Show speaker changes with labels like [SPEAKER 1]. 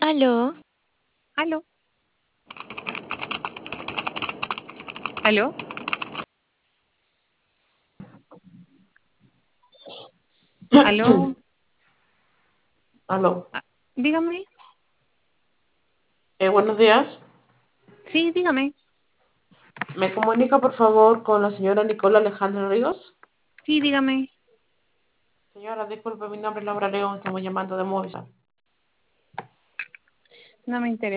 [SPEAKER 1] Aló,
[SPEAKER 2] Aló, aló. Aló.
[SPEAKER 3] Aló.
[SPEAKER 2] Dígame.
[SPEAKER 3] Buenos días.
[SPEAKER 2] Sí, dígame.
[SPEAKER 3] ¿Me comunica, por favor, con la señora Nicola Alejandra Ríos?
[SPEAKER 2] Sí, dígame.
[SPEAKER 3] Señora, disculpe, mi nombre es Laura León, estamos llamando de Movistar.
[SPEAKER 2] No me interesa.